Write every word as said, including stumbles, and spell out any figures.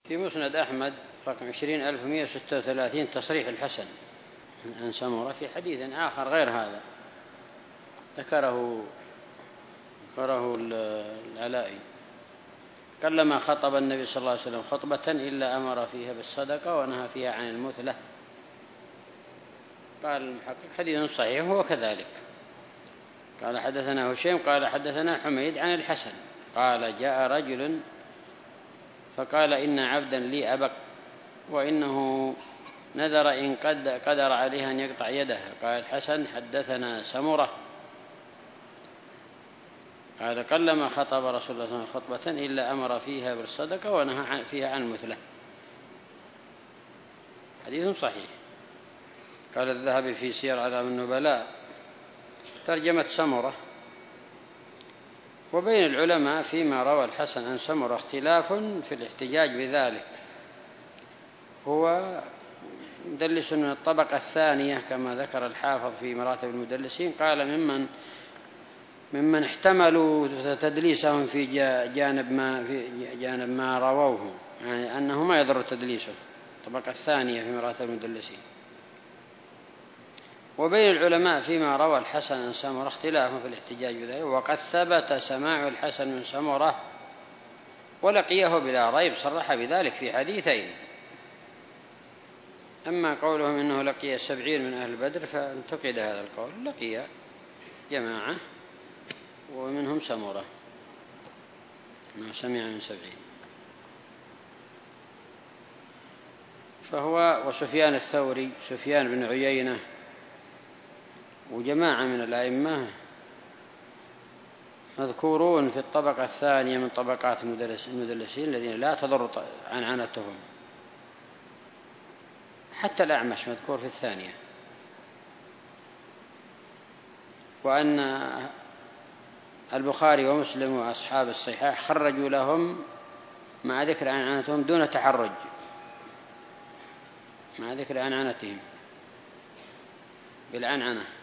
في مسند أحمد رقم عشرين ألف ومئة وستة وثلاثين تصريح الحسن عن سمرة في حديث آخر غير هذا ذكره ذكره العلائي: كلما خطب النبي صلى الله عليه وسلم خطبة إلا أمر فيها بالصدقة ونهى فيها عن المثلة. قال المحقق: حديث صحيح. هو كذلك. قال: حدثنا هشيم قال حدثنا حميد عن الحسن قال: جاء رجل فقال: إن عبدا لي أبق وإنه نذر إن قدر عليه أن يقطع يده. قال الحسن: حدثنا سمرة قال: قلما خطب رسول الله صلى الله عليه وسلم خطبة إلا أمر فيها بالصدقة ونهى فيها عن المثلة. حديث صحيح. قال الذهبي في سير أعلام النبلاء: ترجمة سمرة. وبين العلماء فيما روى الحسن عن سمرة اختلاف في الاحتجاج بذلك. هو مدلس من الطبقة الثانية كما ذكر الحافظ في مراتب المدلسين. قال: ممن ممن احتملوا تدليسهم في جانب ما في جانب ما رووه، يعني أنه ما يضر تدليسه. الطبقة الثانية في مراتب المدلسين. وبين العلماء فيما روى الحسن عن سمرة اختلاف في الاحتجاج بذلك، وقد ثبت سماع الحسن من سمرة ولقيه بلا ريب صرح بذلك في حديثين. أما قولهم إنه لقي سبعين من أهل بدر فانتقد هذا القول. لقي جماعة ومنهم سمرة ما سمع من سبعين. فهو وسفيان الثوري سفيان بن عيينة وجماعة من الأئمة مذكورون في الطبقة الثانية من طبقات المدلسين الذين لا تضر عنعنتهم. حتى الأعمش مذكور في الثانية. وأن البخاري ومسلم وأصحاب الصحاح خرجوا لهم مع ذكر عنعنتهم دون تحرج، مع ذكر عنعنتهم بالعنعنة.